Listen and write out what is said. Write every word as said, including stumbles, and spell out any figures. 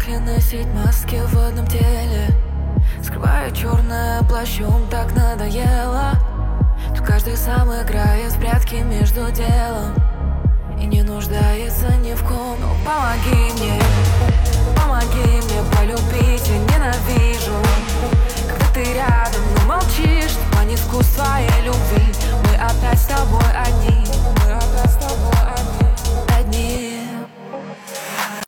привыкли носить маски в одном теле. Скрывая черное плащом, так надоело. Тут каждый сам играет в прятки между делом и не нуждается ни в ком. Ну помоги